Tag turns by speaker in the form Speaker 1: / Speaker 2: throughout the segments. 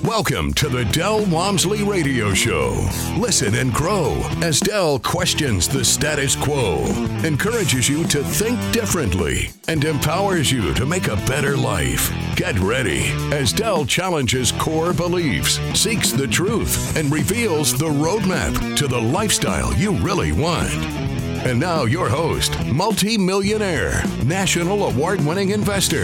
Speaker 1: Welcome to the Del Walmsley Radio Show. Listen and grow as Del questions the status quo, encourages you to think differently, and empowers you to make a better life. Get ready as Del challenges core beliefs, seeks the truth, and reveals the roadmap to the lifestyle you really want. And now your host, multi-millionaire, national award-winning investor,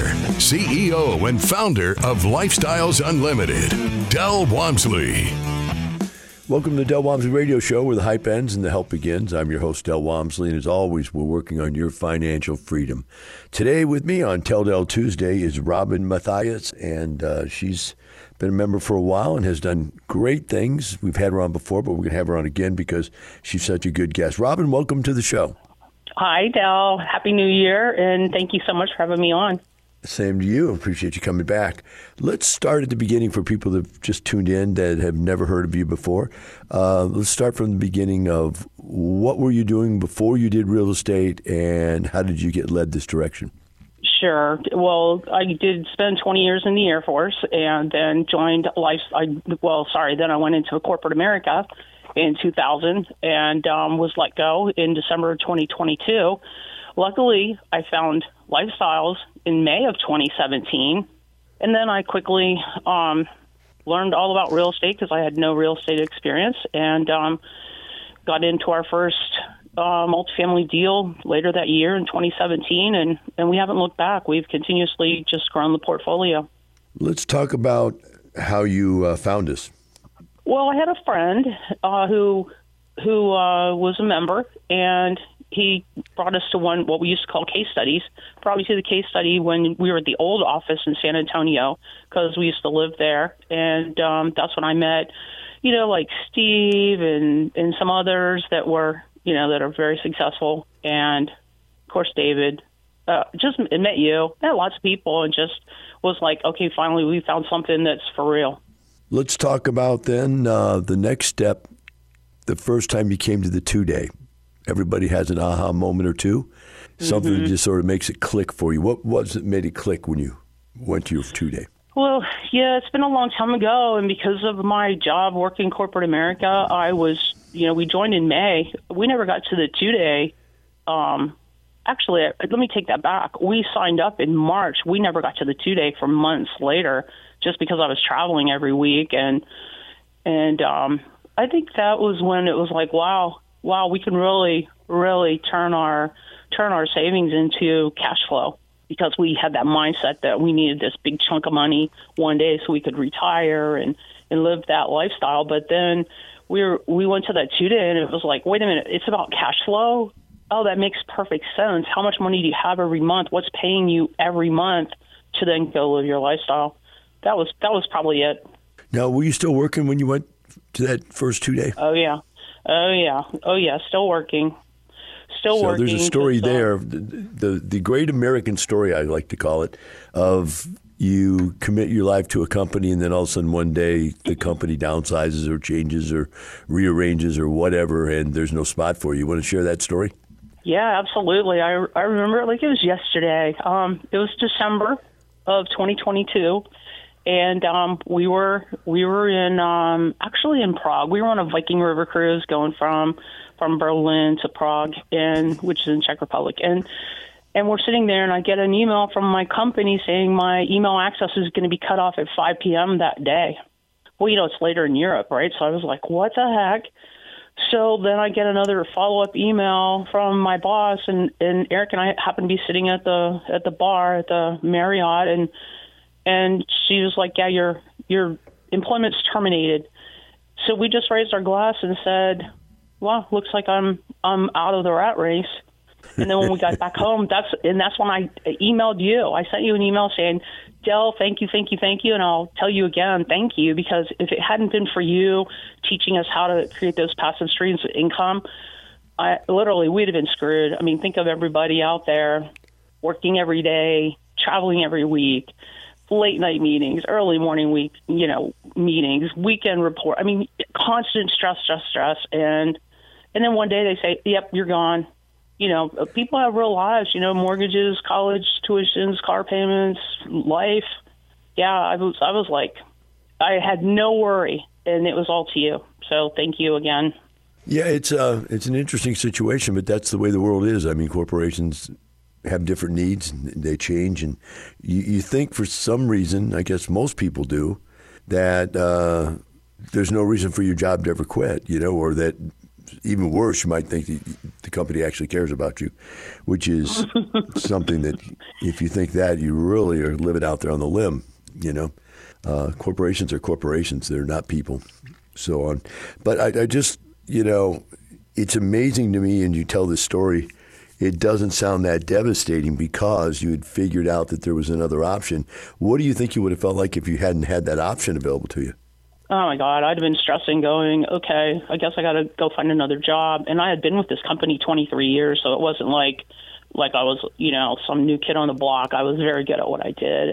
Speaker 1: CEO and founder of Lifestyles Unlimited, Del Walmsley.
Speaker 2: Welcome to the Del Walmsley Radio Show, where the hype ends and the help begins. I'm your host, Del Walmsley, and as always, we're working on your financial freedom. Today with me on Tell Del Tuesday is Robin Matthias, and she's been a member for a while and has done great things. We've had her on before, but we're going to have her on again because she's such a good guest. Robin, welcome to the show.
Speaker 3: Hi, Del. Happy New Year, and thank you so much for having me on.
Speaker 2: Same to you. Appreciate you coming back. Let's start at the beginning for people that have just tuned in that have never heard of you before. Let's start from the beginning of what were you doing before you did real estate, and how did you get led this direction?
Speaker 3: Sure. Well, I did spend 20 years in the Air Force and then joined then I went into corporate America in 2000 and was let go in December of 2022. Luckily, I found Lifestyles in May of 2017, and then I quickly learned all about real estate because I had no real estate experience, and got into our first multifamily deal later that year in 2017, and we haven't looked back. We've continuously just grown the portfolio. Let's
Speaker 2: talk about how you found us.
Speaker 3: Well, I had a friend who was a member, and he brought us to what we used to call case studies, probably to the case study when we were at the old office in San Antonio, because we used to live there. And that's when I met, like Steve and some others that were, that are very successful. And, of course, David. Just met you. Met lots of people and just was like, okay, finally we found something that's for real.
Speaker 2: Let's talk about then the next step, the first time you came to the 2-day. Everybody has an aha moment or two, something that just sort of makes it click for you. What was it made it click when you went to your 2-day?
Speaker 3: Well, yeah, it's been a long time ago, and because of my job working corporate America, I was, we joined in May. We never got to the 2-day. Actually, let me take that back. We signed up in March. We never got to the 2-day for months later, just because I was traveling every week, and I think that was when it was like, wow, we can really, really turn our savings into cash flow, because we had that mindset that we needed this big chunk of money one day so we could retire and live that lifestyle. But then we went to that 2-day, and it was like, wait a minute, it's about cash flow? Oh, that makes perfect sense. How much money do you have every month? What's paying you every month to then go live your lifestyle? That was probably it.
Speaker 2: Now, were you still working when you went to that first 2-day?
Speaker 3: Oh, yeah. Still working.
Speaker 2: So there's a story there, the great American story, I like to call it, of you commit your life to a company, and then all of a sudden one day the company downsizes or changes or rearranges or whatever, and there's no spot for you. You want to share that story?
Speaker 3: Yeah, absolutely. I remember it like it was yesterday. It was December of 2022. And we were in actually in Prague. We were on a Viking River cruise going from Berlin to Prague, which is in Czech Republic. And we're sitting there, and I get an email from my company saying my email access is going to be cut off at 5 p.m. that day. Well, it's later in Europe, right? So I was like, what the heck? So then I get another follow-up email from my boss, and Eric and I happen to be sitting at the bar at the Marriott, and she was like, yeah, your employment's terminated. So we just raised our glass and said, well, looks like I'm out of the rat race. And then when we got back home, that's when I emailed you. I sent you an email saying, Del, thank you. And I'll tell you again, thank you, because if it hadn't been for you teaching us how to create those passive streams of income, we'd have been screwed. I mean, think of everybody out there working every day, traveling every week, late night meetings, early morning meetings, weekend report. I mean, constant stress. And then one day they say, yep, you're gone. People have real lives, mortgages, college tuitions, car payments, life. Yeah, I was like, I had no worry, and it was all to you. So thank you again.
Speaker 2: Yeah, it's an interesting situation, but that's the way the world is. I mean, corporations have different needs, and they change, and you think for some reason, I guess most people do, that there's no reason for your job to ever quit, or that even worse, you might think the company actually cares about you, which is something that if you think that, you really are living out there on the limb, Corporations are corporations. They're not people, so on. But I just, it's amazing to me, and you tell this story, it doesn't sound that devastating because you had figured out that there was another option. What do you think you would have felt like if you hadn't had that option available to you?
Speaker 3: Oh, my God. I'd have been stressing going, okay, I guess I got to go find another job. And I had been with this company 23 years, so it wasn't like I was, some new kid on the block. I was very good at what I did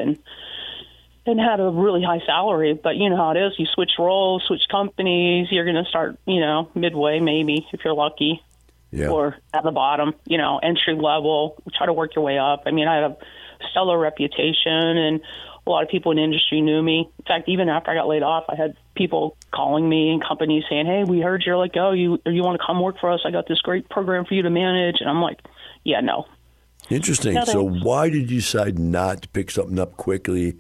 Speaker 3: and had a really high salary. But you know how it is. You switch roles, switch companies. You're going to start, midway maybe if you're lucky. Yeah. Or at the bottom, entry level. Try to work your way up. I mean, I had a stellar reputation, and a lot of people in the industry knew me. In fact, even after I got laid off, I had people calling me and companies saying, "Hey, we heard you're let go. You want to come work for us? I got this great program for you to manage." And I'm like, "Yeah, no."
Speaker 2: Interesting. So why did you decide not to pick something up quickly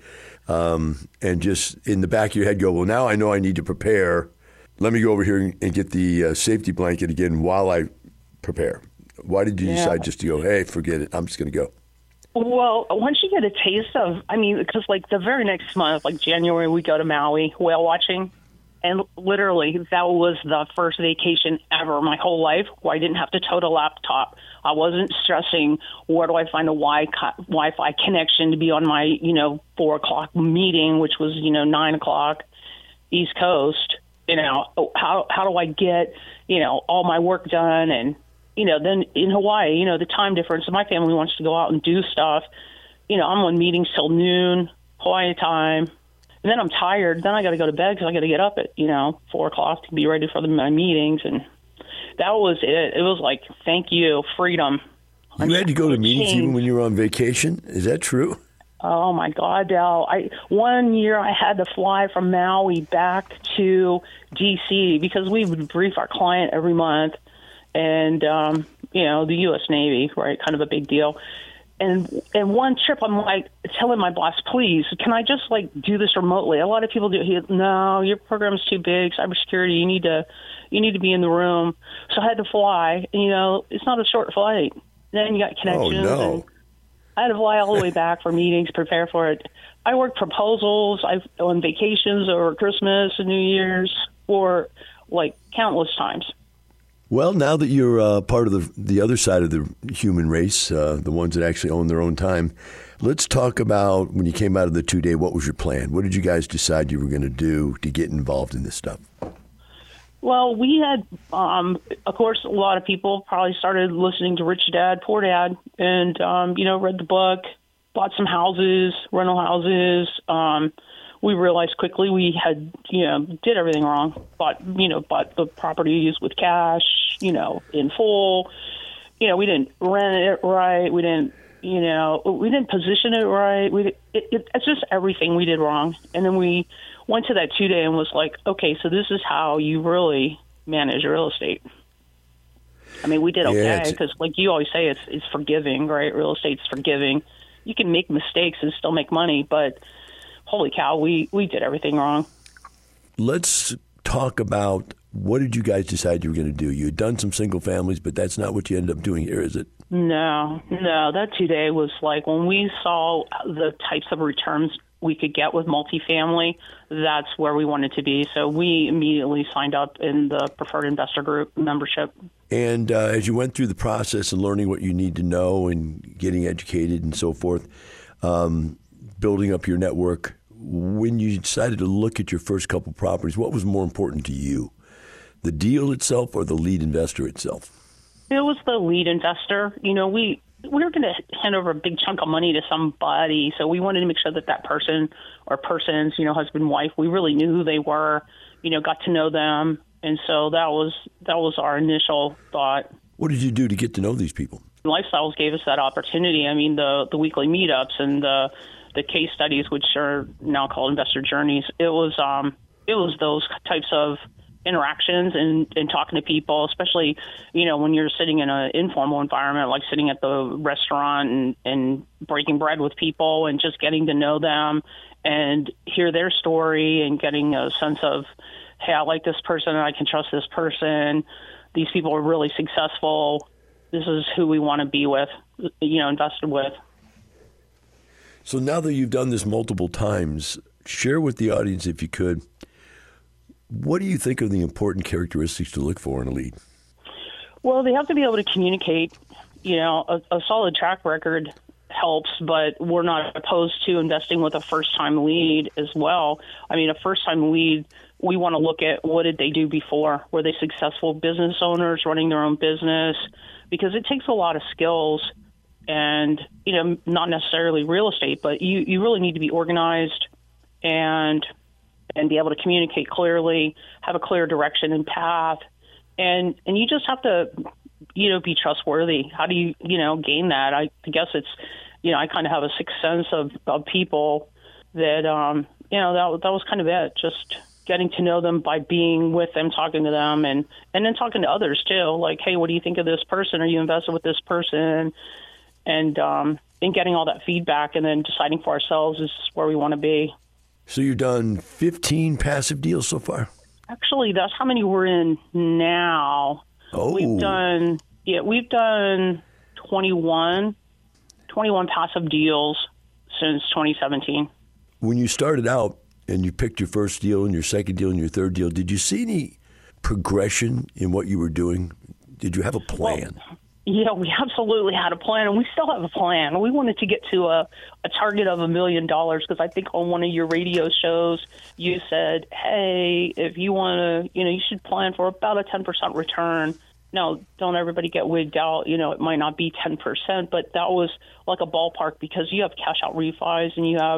Speaker 2: and just in the back of your head go, well, now I know I need to prepare. Let me go over here and get the safety blanket again while I prepare. Why did you decide just to go, hey, forget it, I'm just going to go?
Speaker 3: Well, once you get a taste of, because the very next month, January, we go to Maui whale watching. And literally, that was the first vacation ever in my whole life where I didn't have to tote a laptop. I wasn't stressing, where do I find a Wi-Fi connection to be on my, 4 o'clock meeting, which was, 9 o'clock East Coast. How do I get, all my work done? And, then in Hawaii, the time difference, my family wants to go out and do stuff. I'm on meetings till noon, Hawaii time. And then I'm tired. Then I got to go to bed because I got to get up at, 4 o'clock to be ready for my meetings. And that was it. It was like, thank you, freedom.
Speaker 2: You had to go to meetings even when you were on vacation? Is that true?
Speaker 3: Oh, my God, Del. One year I had to fly from Maui back to D.C. because we would brief our client every month. And, the U.S. Navy, right, kind of a big deal. And one trip, I'm telling my boss, please, can I just do this remotely? A lot of people do. No, your program's too big. Cybersecurity, you need to be in the room. So I had to fly. And, it's not a short flight. Then you got connections.
Speaker 2: Oh, no.
Speaker 3: And I had to fly all the way back for meetings, prepare for it. I worked proposals. I've on vacations over Christmas and New Year's for countless times.
Speaker 2: Well, now that you're part of the other side of the human race, the ones that actually own their own time, let's talk about when you came out of the 2-day, what was your plan? What did you guys decide you were going to do to get involved in this stuff?
Speaker 3: Well, we had, of course, a lot of people probably started listening to Rich Dad, Poor Dad, and, read the book, bought some houses, rental houses. We realized quickly we had, did everything wrong. Bought the properties with cash, in full. We didn't rent it right. We didn't, we didn't position it right. It's just everything we did wrong. And then we went to that 2-day and was like, okay, so this is how you really manage real estate. We did okay because, you always say, it's forgiving, right? Real estate's forgiving. You can make mistakes and still make money, but holy cow, we did everything wrong.
Speaker 2: Let's talk about what did you guys decide you were going to do? You had done some single families, but that's not what you ended up doing here, is it? No.
Speaker 3: That 2-day was when we saw the types of returns we could get with multifamily, that's where we wanted to be. So we immediately signed up in the Preferred Investor Group membership.
Speaker 2: And as you went through the process and learning what you need to know and getting educated and so forth, building up your network, when you decided to look at your first couple properties, what was more important to you, the deal itself or the lead investor itself?
Speaker 3: It was the lead investor. We were going to hand over a big chunk of money to somebody, so we wanted to make sure that person or persons, husband, wife, we really knew who they were, got to know them. And so that was our initial thought.
Speaker 2: What did you do to get to know these people?
Speaker 3: Lifestyles gave us that opportunity. The weekly meetups and the the case studies, which are now called investor journeys. It was those types of interactions and talking to people, especially, when you're sitting in an informal environment, like sitting at the restaurant and breaking bread with people and just getting to know them and hear their story and getting a sense of, hey, I like this person and I can trust this person. These people are really successful. This is who we want to be with, invested with.
Speaker 2: So now that you've done this multiple times, share with the audience, if you could, what do you think are the important characteristics to look for in a lead?
Speaker 3: Well, they have to be able to communicate. A solid track record helps, but we're not opposed to investing with a first-time lead as well. I mean, a first-time lead, we want to look at what did they do before? Were they successful business owners running their own business? Because it takes a lot of skills and, not necessarily real estate, but you really need to be organized and be able to communicate clearly, have a clear direction and path. And you just have to, be trustworthy. How do you, gain that? I guess it's, I kind of have a sixth sense of people that, that was kind of it. Just getting to know them by being with them, talking to them, and then talking to others too. Like, hey, what do you think of this person? Are you invested with this person? And getting all that feedback and then deciding for ourselves is where we want to be.
Speaker 2: So you've done 15 passive deals so far?
Speaker 3: Actually, that's how many we're in now.
Speaker 2: Oh.
Speaker 3: We've done 21 passive deals since 2017.
Speaker 2: When you started out and you picked your first deal and your second deal and your third deal, did you see any progression in what you were doing? Did you have a plan?
Speaker 3: Well, yeah, we absolutely had a plan, and we still have a plan. We wanted to get to a target of $1 million because I think on one of your radio shows you said, hey, if you want to, you should plan for about a 10% return. Now, don't everybody get wigged out. It might not be 10%, but that was like a ballpark because you have cash out refis and you have,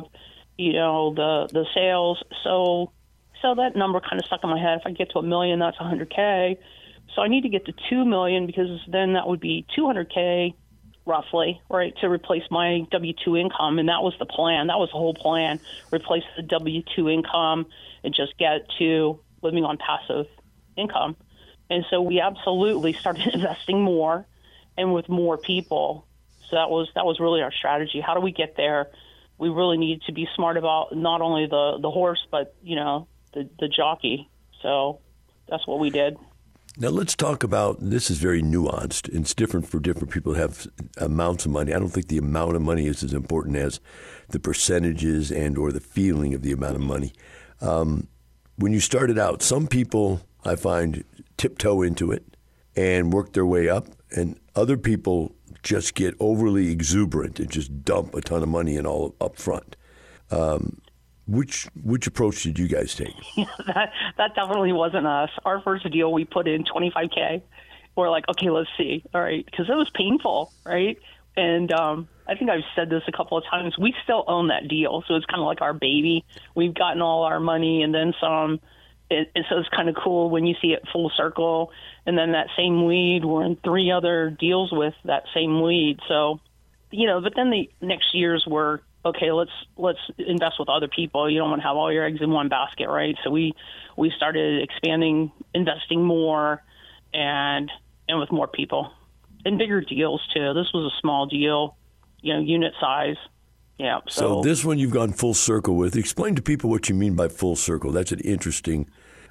Speaker 3: the sales. So that number kind of stuck in my head. If I get to $1 million, that's $100K. So I need to get to $2 million because then that would be $200K roughly, right, to replace my W-2 income. And that was the plan. That was the whole plan, replace the W-2 income and just get to living on passive income. And so we absolutely started investing more and with more people. So that was really our strategy. How do we get there? We really need to be smart about not only the horse, but, the jockey. So that's what we did.
Speaker 2: Now let's talk about, this is very nuanced. It's different for different people who have amounts of money. I don't think the amount of money is as important as the percentages and or the feeling of the amount of money. When you started out, some people, I find, tiptoe into it and work their way up, and other people just get overly exuberant and just dump a ton of money in all up front. Which approach did you guys take?
Speaker 3: Yeah, that definitely wasn't us. Our first deal, we put in $25K. We're like, okay, let's see. All right, because it was painful, right? And I think I've said this a couple of times. We still own that deal, so it's kind of like our baby. We've gotten all our money and then some. So it's kind of cool when you see it full circle. And then that same lead, we're in 3 other deals with that same lead. So, but then the next years were, okay, let's invest with other people. You don't want to have all your eggs in one basket, right? So we started expanding, investing more, and with more people, and bigger deals too. This was a small deal, unit size. Yeah.
Speaker 2: So this one you've gone full circle with. Explain to people what you mean by full circle. That's an interesting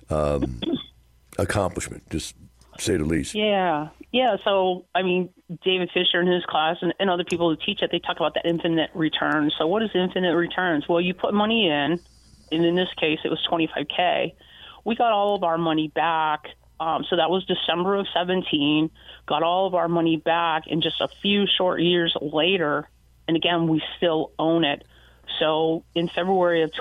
Speaker 2: accomplishment, just say the least.
Speaker 3: Yeah. So, David Fisher in his class and other people who teach it, they talk about the infinite return. So what is infinite returns? Well, you put money in, and in this case, it was $25K. We got all of our money back. So that was December of 17, got all of our money back, and just a few short years later, and again, we still own it. So in February of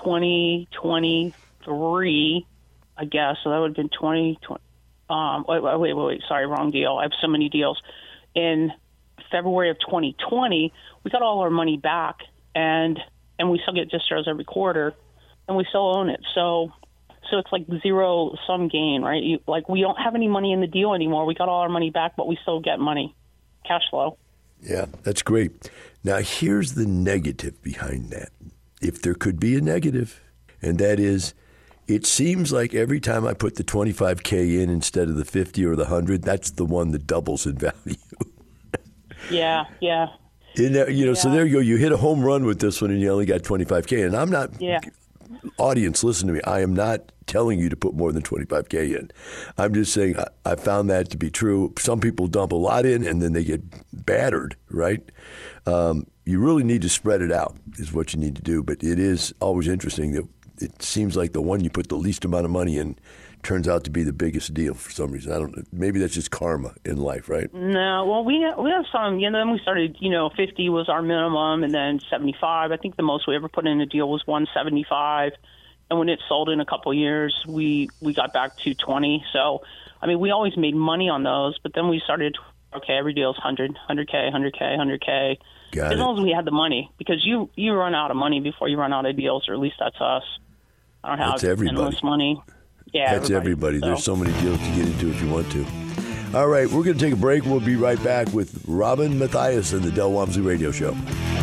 Speaker 3: 2023, I guess, so that would have been 2020. Wait, sorry, wrong deal. I have so many deals. In February of 2020, we got all our money back, and we still get distros every quarter, and we still own it. So it's like zero-sum gain, right? We don't have any money in the deal anymore. We got all our money back, but we still get money, cash flow.
Speaker 2: Yeah, that's great. Now, here's the negative behind that. if there could be a negative, and that is, it seems like every time I put the $25K in instead of the 50 or the 100, that's the one that doubles in value.
Speaker 3: Yeah.
Speaker 2: So there you go. You hit a home run with this one, and you only got $25K. And I'm not, audience, listen to me. I am not telling you to put more than $25K in. I'm just saying I found that to be true. Some people dump a lot in, and then they get battered, right? You really need to spread it out is what you need to do. But it is always interesting that it seems like the one you put the least amount of money in turns out to be the biggest deal for some reason. I don't know. Maybe that's just karma in life, right?
Speaker 3: No, well, we have some. Then we started. 50 was our minimum, and then 75. I think the most we ever put in a deal was 175. And when it sold in a couple of years, we got back to 20. So, we always made money on those. But then we started. Okay, every deal is 100, 100K, 100K, 100K. As long as we had the money, because you run out of money before you run out of deals, or at least that's us. I don't have endless money. Yeah,
Speaker 2: that's everybody. So. There's so many deals to get into if you want to. All right, we're going to take a break. We'll be right back with Robin Matthias and the Del Walmsley Radio Show.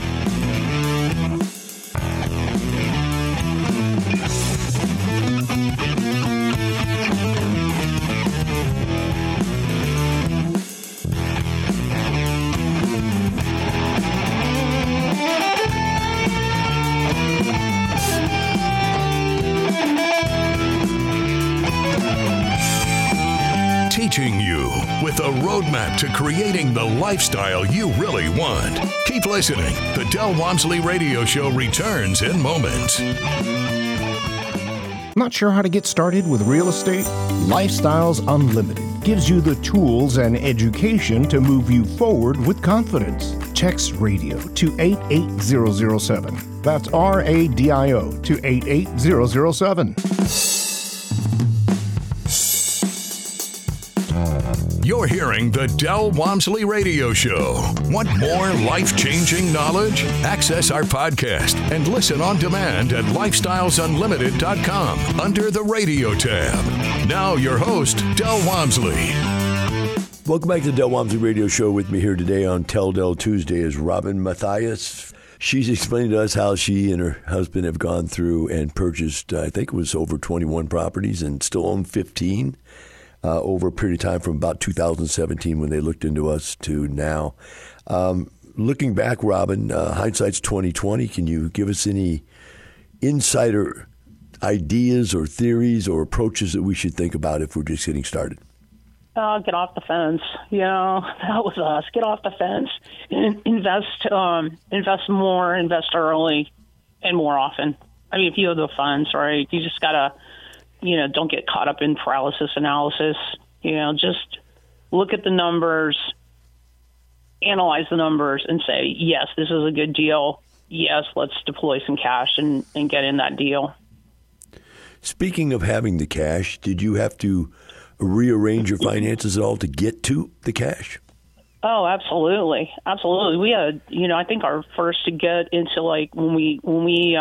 Speaker 1: Teaching you with a roadmap to creating the lifestyle you really want. Keep listening. The Del Walmsley Radio Show returns in moments.
Speaker 4: Not sure how to get started with real estate? Lifestyles Unlimited gives you the tools and education to move you forward with confidence. Text radio to 88007. That's RADIO to 88007.
Speaker 1: You're hearing the Del Walmsley Radio Show. Want more life-changing knowledge? Access our podcast and listen on demand at lifestylesunlimited.com under the radio tab. Now your host, Del Walmsley.
Speaker 2: Welcome back to the Del Walmsley Radio Show. With me here today on Tell Del Tuesday is Robin Matthias. She's explaining to us how she and her husband have gone through and purchased, I think it was over 21 properties and still own 15. Over a period of time from about 2017 when they looked into us to now. Looking back, Robin, hindsight's 2020. Can you give us any insider ideas or theories or approaches that we should think about if we're just getting started?
Speaker 3: Get off the fence. That was us. Get off the fence and invest more, invest early, and more often. If you have the funds, right, you just gotta. Don't get caught up in paralysis analysis. Just look at the numbers, analyze the numbers, and say, yes, this is a good deal. Yes, let's deploy some cash and get in that deal.
Speaker 2: Speaking of having the cash, did you have to rearrange your finances at all to get to the cash?
Speaker 3: Oh, absolutely. Absolutely. We had, I think our first to get into when we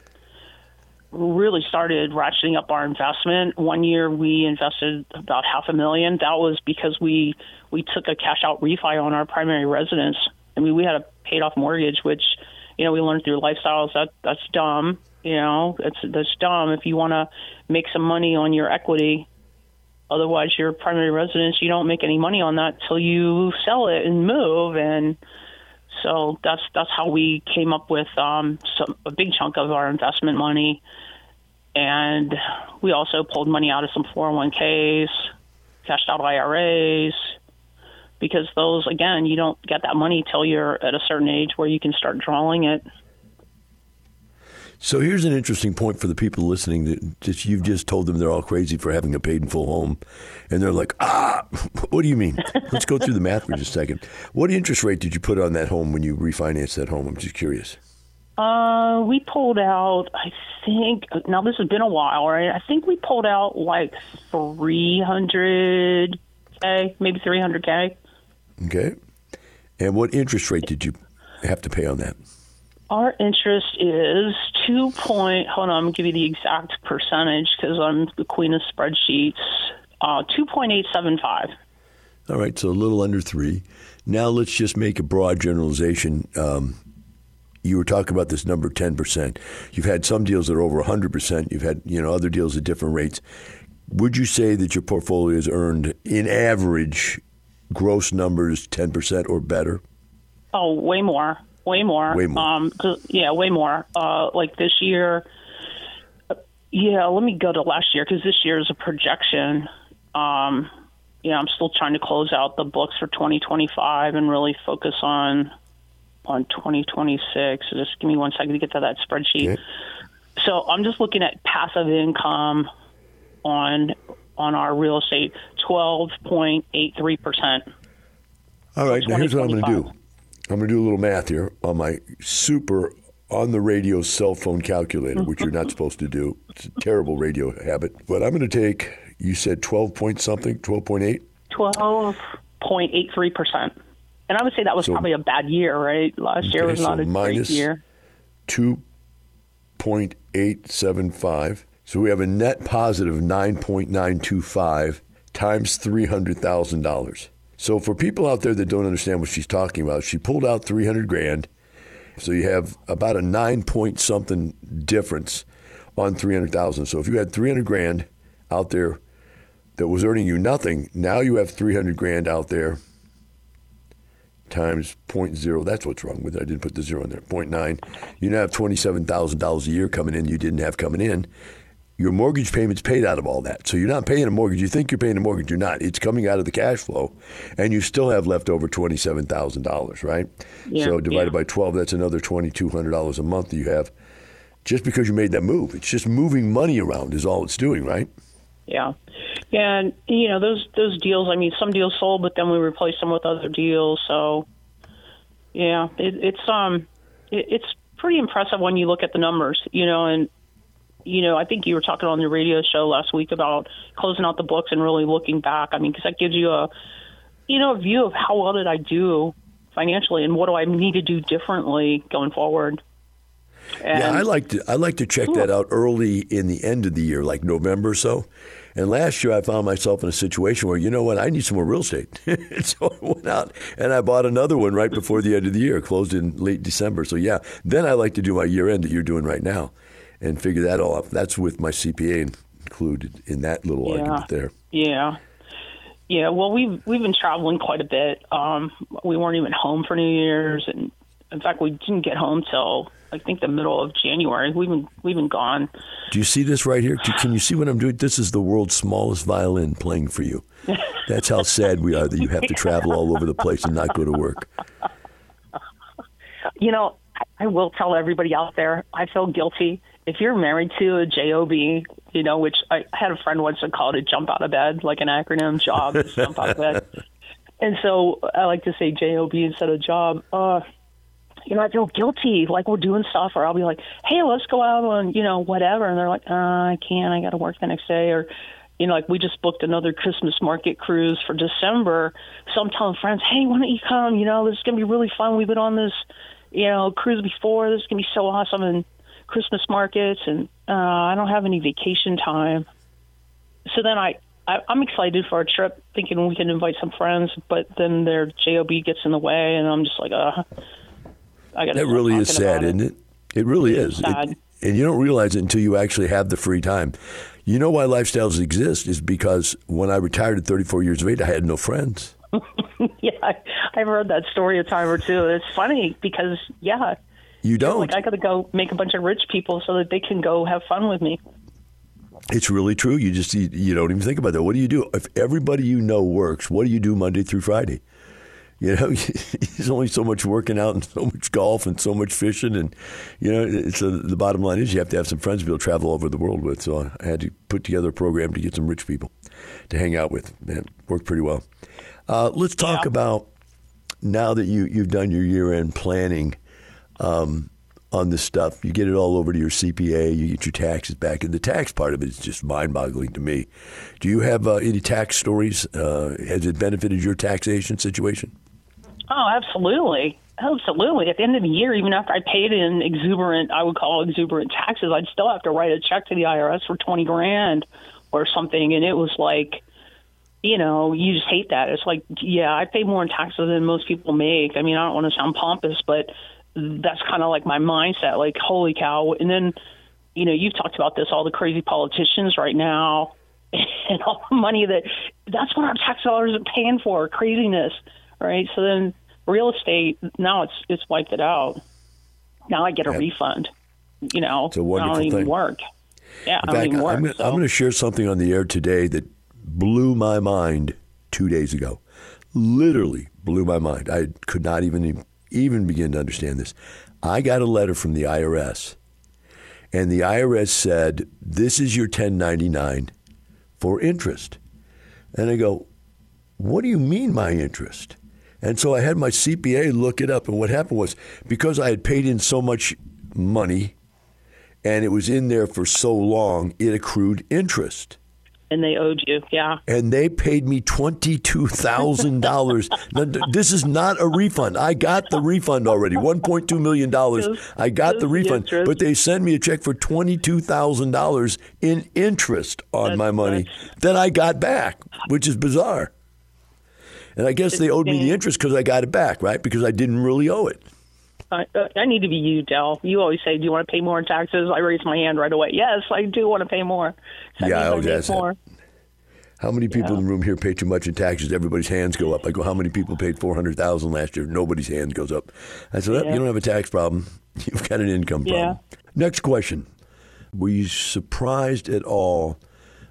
Speaker 3: really started ratcheting up our investment. One year we invested about $500,000. That was because we took a cash out refi on our primary residence. We had a paid off mortgage, which, we learned through Lifestyles that's dumb. That's dumb if you want to make some money on your equity. Otherwise, your primary residence, you don't make any money on that till you sell it and move. And so that's how we came up with a big chunk of our investment money. And we also pulled money out of some 401ks, cashed out IRAs, because those, again, you don't get that money till you're at a certain age where you can start drawing it.
Speaker 2: So here's an interesting point for the people listening that you've just told them they're all crazy for having a paid in full home. And they're like, what do you mean? Let's go through the math for just a second. What interest rate did you put on that home when you refinanced that home? I'm just curious.
Speaker 3: We pulled out, I think, now this has been a while, right? I think we pulled out like $300K, maybe $300K.
Speaker 2: Okay. And what interest rate did you have to pay on that?
Speaker 3: Our interest is hold on, I'm going to give you the exact percentage because I'm the queen of spreadsheets, 2.875.
Speaker 2: All right, so a little under 3. Now let's just make a broad generalization. you were talking about this number 10%. You've had some deals that are over 100%. You've had, other deals at different rates. Would you say that your portfolio has earned, in average, gross numbers 10% or better?
Speaker 3: Oh, way more. Way more.
Speaker 2: Way more.
Speaker 3: Way more. Like this year, let me go to last year because this year is a projection. I'm still trying to close out the books for 2025 and really focus on 2026. So just give me 1 second to get to that spreadsheet.
Speaker 2: Okay.
Speaker 3: So I'm just looking at passive income on our real estate, 12.83%.
Speaker 2: All right, now here's what I'm going to do. I'm going to do a little math here on my super on-the-radio cell phone calculator, which you're not supposed to do. It's a terrible radio habit. But I'm going to take, you said 12 point something, 12.8?
Speaker 3: 12.83%. And I would say that was probably a bad year, right? Last year was not a great year.
Speaker 2: 2.875. So we have a net positive 9.925 times $300,000. So for people out there that don't understand what she's talking about, she pulled out $300,000. So you have about a 9-point-something difference on $300,000. So if you had $300,000 out there that was earning you nothing, now you have $300,000 out there times 0.0. That's what's wrong with it. I didn't put the zero in there. 0.9. You now have $27,000 a year coming in you didn't have coming in. Your mortgage payment's paid out of all that. So you're not paying a mortgage. You think you're paying a mortgage. You're not. It's coming out of the cash flow. And you still have left over $27,000, right?
Speaker 3: Yeah,
Speaker 2: so divided by 12, that's another $2,200 a month that you have just because you made that move. It's just moving money around is all it's doing, right?
Speaker 3: Yeah. And, those deals, some deals sold, but then we replaced them with other deals. So, yeah, it's pretty impressive when you look at the numbers, and I think you were talking on the radio show last week about closing out the books and really looking back. Because that gives you a view of how well did I do financially and what do I need to do differently going forward. And,
Speaker 2: I like to check that out early in the end of the year, like November or so. And last year I found myself in a situation where, I need some more real estate. So I went out and I bought another one right before the end of the year, closed in late December. So then I like to do my year end that you're doing right now and figure that all out. That's with my CPA included in that little argument there.
Speaker 3: Yeah. Yeah. Well, we've been traveling quite a bit. We weren't even home for New Year's. And in fact, we didn't get home till I think the middle of January. We've been gone.
Speaker 2: Do you see this right here? Can you see what I'm doing? This is the world's smallest violin playing for you. That's how sad we are that you have to travel all over the place and not go to work.
Speaker 3: I will tell everybody out there, I feel guilty. If you're married to a JOB, which I had a friend once that called it jump out of bed, like an acronym, job, jump out of bed. And so I like to say JOB instead of job. I feel guilty, like we're doing stuff, or I'll be like, hey, let's go out on, whatever. And they're like, I can't, I got to work the next day. Or, like we just booked another Christmas market cruise for December. So I'm telling friends, hey, why don't you come? This is going to be really fun. We've been on this, cruise before. This is going to be so awesome. And Christmas markets, and I don't have any vacation time. So then I'm excited for a trip, thinking we can invite some friends, but then their JOB gets in the way, and I'm just like, I got to.
Speaker 2: That really is sad, isn't it? It really is.
Speaker 3: Sad.
Speaker 2: And you don't realize it until you actually have the free time. You know why lifestyles exist is because when I retired at 34 years of age, I had no friends.
Speaker 3: Yeah, I've heard that story a time or two. It's funny because,
Speaker 2: you don't.
Speaker 3: Like I got to go make a bunch of rich people so that they can go have fun with me.
Speaker 2: It's really true. You don't even think about that. What do you do? If everybody you know works, what do you do Monday through Friday? There's only so much working out and so much golf and so much fishing. And, the bottom line is you have to have some friends to be able to travel all over the world with. So I had to put together a program to get some rich people to hang out with. And it worked pretty well. Let's talk about now that you've done your year-end planning on this stuff. You get it all over to your CPA. You get your taxes back. And the tax part of it is just mind-boggling to me. Do you have any tax stories? Has it benefited your taxation situation?
Speaker 3: Oh, absolutely. Absolutely. At the end of the year, even after I paid in I would call exuberant taxes, I'd still have to write a check to the IRS for $20,000 or something. And it was like, you just hate that. It's like, I pay more in taxes than most people make. I don't want to sound pompous, but that's kind of like my mindset, like, holy cow. And then, you've talked about this, all the crazy politicians right now and all the money that's what our tax dollars are paying for, craziness, right? So then real estate, now it's wiped it out. Now I get a refund,
Speaker 2: It's a wonderful
Speaker 3: I don't even
Speaker 2: thing.
Speaker 3: work. Yeah,
Speaker 2: In
Speaker 3: I don't
Speaker 2: fact,
Speaker 3: even work.
Speaker 2: I'm going to share something on the air today that blew my mind 2 days ago. Literally blew my mind. I could not even begin to understand this. I got a letter from the IRS, and the IRS said, this is your 1099 for interest. And I go, what do you mean my interest? And so I had my CPA look it up, and what happened was, because I had paid in so much money and it was in there for so long, it accrued interest.
Speaker 3: And they owed you, yeah.
Speaker 2: And they paid me $22,000. Now, this is not a refund. I got the refund already, $1.2 million. I got the refund, but they sent me a check for $22,000 in interest on my money that I got back, which is bizarre. And I guess they owed me the interest because I got it back, right? Because I didn't really owe it.
Speaker 3: I need to be you, Del. You always say, do you want to pay more in taxes? I raise my hand right away. Yes, I do want to pay more.
Speaker 2: I always ask that. How many people in the room here pay too much in taxes? Everybody's hands go up. I go, how many people paid $400,000 last year? Nobody's hand goes up. I said, you don't have a tax problem. You've got an income problem. Next question. Were you surprised at all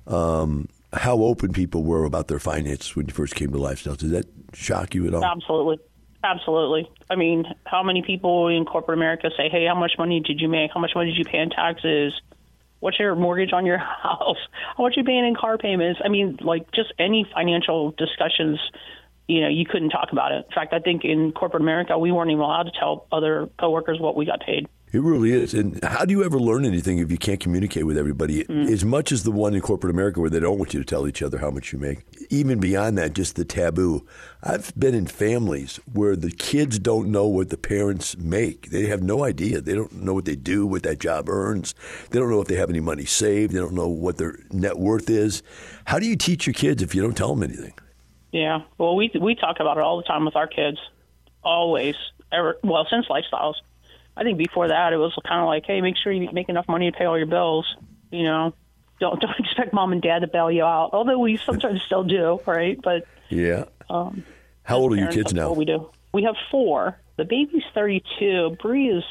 Speaker 2: how open people were about their finances when you first came to Lifestyles? Did that shock you at all?
Speaker 3: Absolutely. Absolutely. I mean, how many people in corporate America say, hey, how much money did you make? How much money did you pay in taxes? What's your mortgage on your house? How much are you paying in car payments? I mean, like, just any financial discussions, you couldn't talk about it. In fact, I think in corporate America, we weren't even allowed to tell other coworkers what we got paid.
Speaker 2: It really is. And how do you ever learn anything if you can't communicate with everybody? As much as the one in corporate America where they don't want you to tell each other how much you make. Even beyond that, just the taboo. I've been in families where the kids don't know what the parents make. They have no idea. They don't know what they do, what that job earns. They don't know if they have any money saved. They don't know what their net worth is. How do you teach your kids if you don't tell them anything?
Speaker 3: Yeah. Well, we talk about it all the time with our kids. Always. Since Lifestyles. I think before that, it was kind of like, hey, make sure you make enough money to pay all your bills. Don't expect mom and dad to bail you out. Although we sometimes still do, right? But
Speaker 2: yeah. How old are your kids now?
Speaker 3: We do. We have 4. The baby's 32. Aubrey is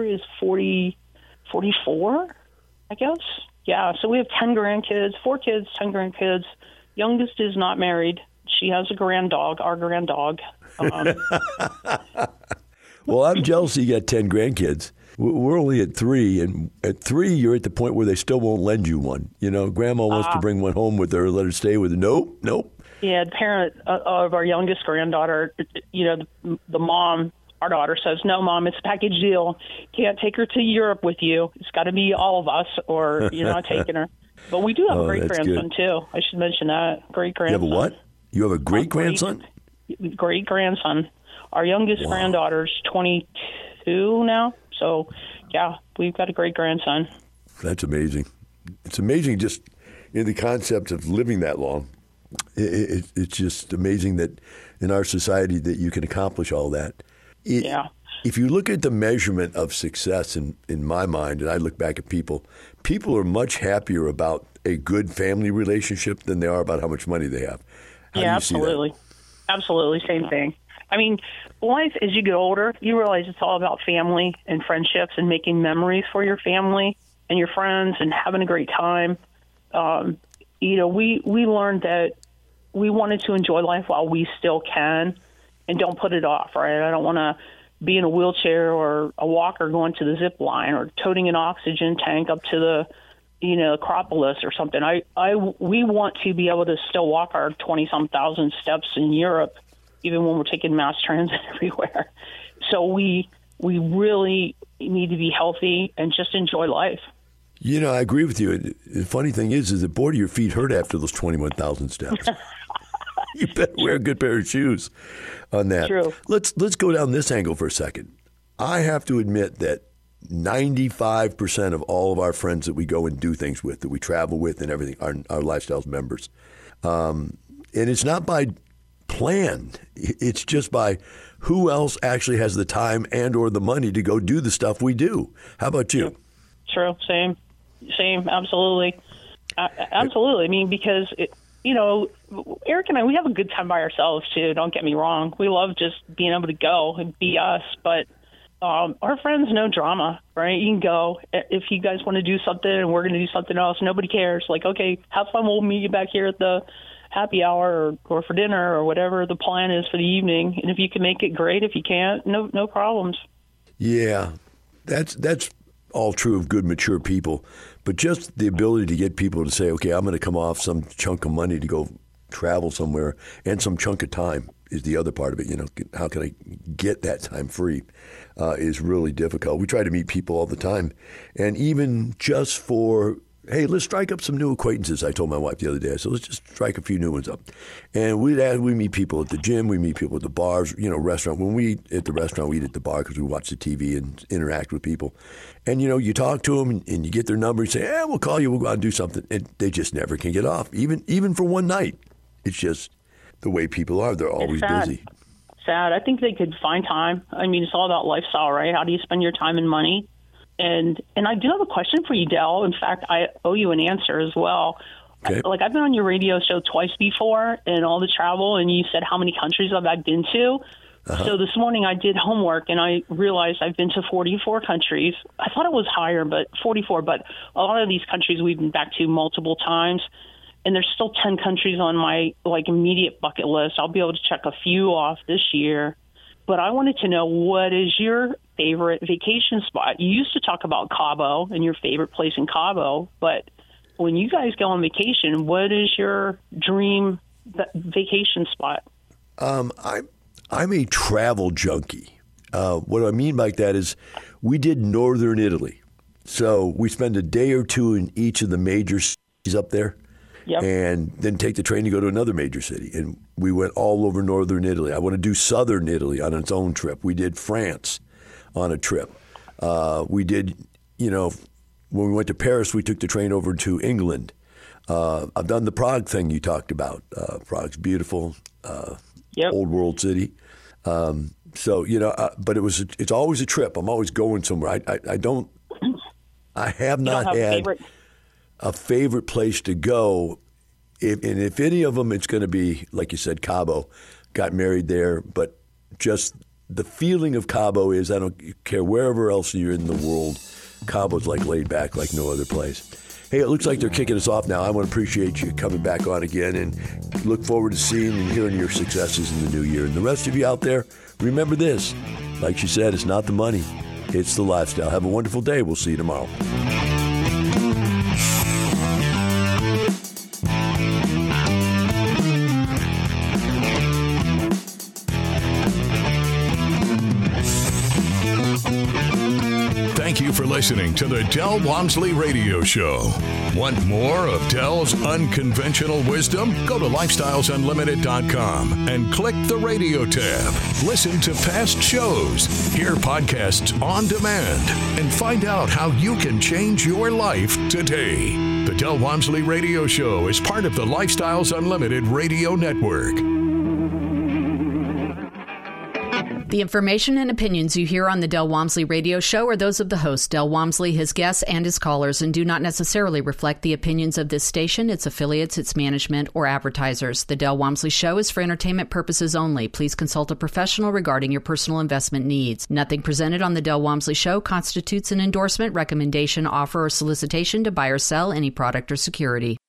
Speaker 3: 44, I guess. Yeah. So we have 10 grandkids, 4 kids, 10 grandkids. Youngest is not married. She has a grand dog, our grand dog.
Speaker 2: Well, I'm jealous you got 10 grandkids. We're only at 3, and at 3, you're at the point where they still won't lend you one. Grandma wants to bring one home with her, let her stay with her. Nope. Yeah,
Speaker 3: the parent of our youngest granddaughter, the mom, our daughter says, no, Mom, it's a package deal. Can't take her to Europe with you. It's got to be all of us, or you're not taking her. But we do have a great-grandson, too. I should mention that. Great-grandson.
Speaker 2: You have a what? You have a great-grandson?
Speaker 3: Great-grandson. Our youngest granddaughter's 22 now. So, yeah, we've got a great-grandson.
Speaker 2: That's amazing. It's amazing just in the concept of living that long. It's just amazing that in our society that you can accomplish all that. If you look at the measurement of success in my mind, and I look back at people are much happier about a good family relationship than they are about how much money they have. How do you
Speaker 3: absolutely.
Speaker 2: See that?
Speaker 3: Absolutely. Same thing. I mean, life, as you get older, you realize it's all about family and friendships and making memories for your family and your friends and having a great time. We learned that we wanted to enjoy life while we still can and don't put it off, right? I don't want to be in a wheelchair or a walker going to the zip line or toting an oxygen tank up to the, Acropolis or something. We want to be able to still walk our 20-some thousand steps in Europe, even when we're taking mass transit everywhere. So we really need to be healthy and just enjoy life.
Speaker 2: I agree with you. The funny thing is that boy, do your feet hurt after those 21,000 steps. You better wear a good pair of shoes on that.
Speaker 3: True.
Speaker 2: Let's go down this angle for a second. I have to admit that 95% of all of our friends that we go and do things with, that we travel with and everything, are Lifestyles members. And it's not by planned. It's just by who else actually has the time and or the money to go do the stuff we do. How about you?
Speaker 3: True. Same. Absolutely. Absolutely. I mean, because, Eric and I, we have a good time by ourselves, too. Don't get me wrong. We love just being able to go and be us. But our friends, no drama, right? You can go. If you guys want to do something and we're going to do something else, nobody cares. Like, okay, have fun. We'll meet you back here at the happy hour or for dinner or whatever the plan is for the evening. And if you can make it, great. If you can't, no problems.
Speaker 2: Yeah, that's all true of good, mature people. But just the ability to get people to say, okay, I'm going to come off some chunk of money to go travel somewhere and some chunk of time is the other part of it. How can I get that time free is really difficult. We try to meet people all the time. And even just for, hey, let's strike up some new acquaintances. I told my wife the other day, I said, let's just strike a few new ones up. And we meet people at the gym, we meet people at the bars, restaurant. When we eat at the restaurant, we eat at the bar because we watch the TV and interact with people. And, you talk to them and you get their number and say, we'll call you, we'll go out and do something. And they just never can get off, even for one night. It's just the way people are. They're always busy.
Speaker 3: Sad. I think they could find time. I mean, it's all about lifestyle, right? How do you spend your time and money? And I do have a question for you, Del. In fact, I owe you an answer as well.
Speaker 2: Okay.
Speaker 3: Like, I've been on your radio show twice before and all the travel, and you said how many countries I've been to. Uh-huh. So this morning I did homework, and I realized I've been to 44 countries. I thought it was higher, but 44. But a lot of these countries we've been back to multiple times, and there's still 10 countries on my, immediate bucket list. I'll be able to check a few off this year. But I wanted to know, what is your favorite vacation spot? You used to talk about Cabo and your favorite place in Cabo, but when you guys go on vacation, what is your dream vacation spot?
Speaker 2: I'm a travel junkie. What I mean by that is we did northern Italy. So we spend a day or two in each of the major cities up there. Yep. And then take the train to go to another major city. And we went all over northern Italy. I want to do southern Italy on its own trip. We did France on a trip. We did, when we went to Paris, we took the train over to England. I've done the Prague thing you talked about. Prague's beautiful, old world city. But it's always a trip. I'm always going somewhere. I have not had a favorite place to go. If any of them, it's going to be, like you said, Cabo. Got married there, but just the feeling of Cabo is, I don't care wherever else you're in the world, Cabo's laid back like no other place. Hey, it looks like they're kicking us off now. I want to appreciate you coming back on again and look forward to seeing and hearing your successes in the new year. And the rest of you out there, remember this. Like she said, it's not the money, it's the lifestyle. Have a wonderful day. We'll see you tomorrow.
Speaker 1: Thank you for listening to the Del Walmsley Radio Show. Want more of Del's unconventional wisdom? Go to lifestylesunlimited.com and click the radio tab. Listen to past shows, hear podcasts on demand, and find out how you can change your life today. The Del Walmsley Radio Show is part of the Lifestyles Unlimited Radio Network.
Speaker 5: The information and opinions you hear on the Del Walmsley Radio Show are those of the host, Del Walmsley, his guests, and his callers, and do not necessarily reflect the opinions of this station, its affiliates, its management, or advertisers. The Del Walmsley Show is for entertainment purposes only. Please consult a professional regarding your personal investment needs. Nothing presented on the Del Walmsley Show constitutes an endorsement, recommendation, offer, or solicitation to buy or sell any product or security.